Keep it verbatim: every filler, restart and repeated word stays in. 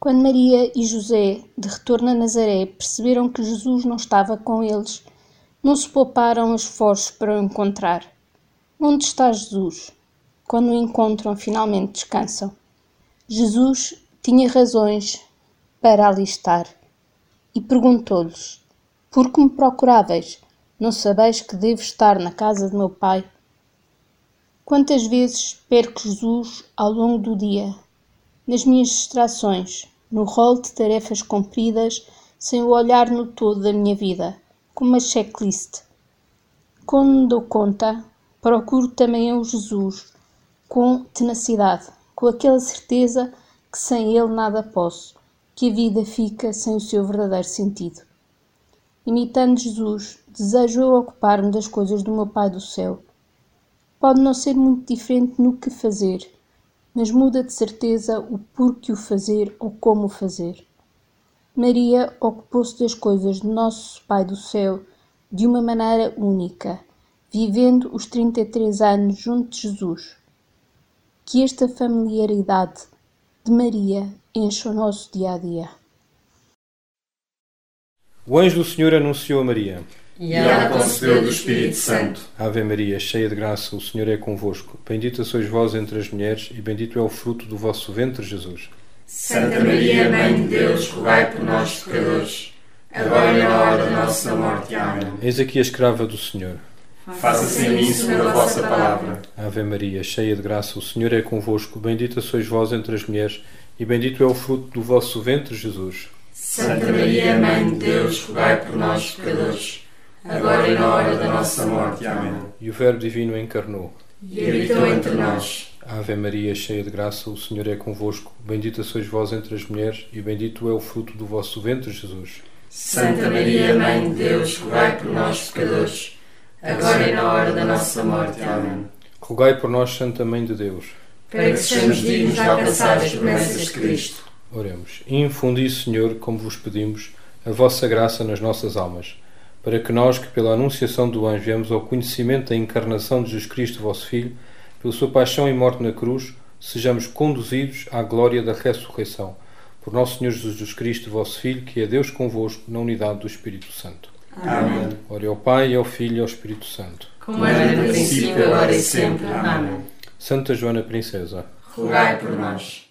Quando Maria e José, de retorno a Nazaré, perceberam que Jesus não estava com eles, não se pouparam esforços para o encontrar. Onde está Jesus? Quando o encontram, finalmente descansam. Jesus tinha razões para ali estar e perguntou-lhes: Por que me procuráveis? Não sabeis que devo estar na casa de meu Pai? Quantas vezes perco Jesus ao longo do dia, nas minhas distrações, no rol de tarefas cumpridas, sem o olhar no todo da minha vida, como uma checklist. Quando me dou conta, procuro também eu Jesus, com tenacidade, com aquela certeza que sem Ele nada posso, que a vida fica sem o seu verdadeiro sentido. Imitando Jesus, desejo eu ocupar-me das coisas do meu Pai do céu. Pode não ser muito diferente no que fazer, mas muda de certeza o porquê o fazer ou como o fazer. Maria ocupou-se das coisas do nosso Pai do céu de uma maneira única, vivendo os trinta e três anos junto de Jesus. Que esta familiaridade de Maria encha o nosso dia-a-dia. O anjo do Senhor anunciou a Maria. E ela concebeu do Espírito Santo. Ave Maria, cheia de graça, o Senhor é convosco. Bendita sois vós entre as mulheres, e bendito é o fruto do vosso ventre, Jesus. Santa Maria, Mãe de Deus, rogai por nós, pecadores, agora e na hora da nossa morte. Amém. Eis aqui a escrava do Senhor. Faça-se em mim segundo a vossa palavra. Ave Maria, cheia de graça, o Senhor é convosco. Bendita sois vós entre as mulheres, e bendito é o fruto do vosso ventre, Jesus. Santa Maria, Mãe de Deus, rogai por nós, pecadores, agora e na hora da nossa morte. Amém. E o Verbo Divino encarnou E habitou entre nós. Ave Maria, cheia de graça, o Senhor é convosco. Bendita sois vós entre as mulheres, e bendito é o fruto do vosso ventre, Jesus. Santa Maria, Mãe de Deus, rogai por nós, pecadores, agora e na hora da nossa morte. Amém. Rogai por nós, Santa Mãe de Deus, para que sejamos dignos de alcançar as promessas de Cristo. Oremos. E infundi, Senhor, como vos pedimos, a vossa graça nas nossas almas, para que nós, que pela anunciação do anjo viemos ao conhecimento da encarnação de Jesus Cristo, vosso Filho, pela sua paixão e morte na cruz, sejamos conduzidos à glória da ressurreição. Por nosso Senhor Jesus Cristo, vosso Filho, que é Deus convosco, na unidade do Espírito Santo. Amém. Ore ao Pai, ao Filho e ao Espírito Santo. Como era no princípio, agora e sempre. Amém. Santa Joana Princesa, rogai por nós.